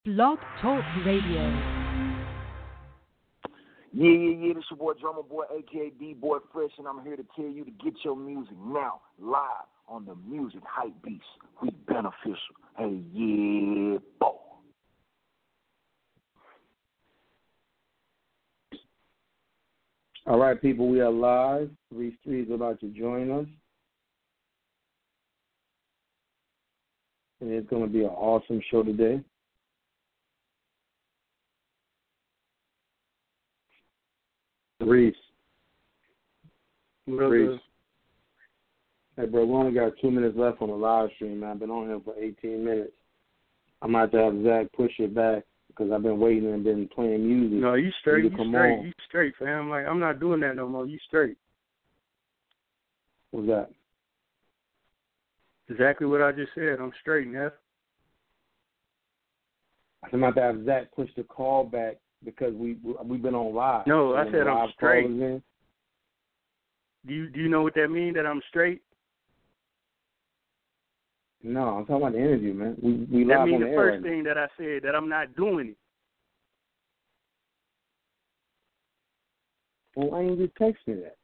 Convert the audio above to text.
Blog Talk Radio. Yeah, this your boy Drummer Boy, a.k.a. D-Boy Fresh, and I'm here to tell you to get your music now, live on the Music Hype Beast. We beneficial. Hey, yeah, boy. All right, people, we are live. Reese 3 is about to join us. And it's going to be an awesome show today. Reese. Reese. Hey, bro, we only got 2 minutes left on the live stream, man. I've been on here for 18 minutes. I might have to have Zach push it back because I've been waiting and been playing music. No, you straight. You straight, fam. Like, I'm not doing that no more. You straight. What's that? Exactly what I just said. I'm straight, Neff. I might have to have Zach push the call back because we've been on live. No, I said I'm straight. Do you know what that means, that I'm straight? No, I'm talking about the interview, man. We that live means on the the air first right thing that I said, that I'm not doing it. Well, why didn't you text me that?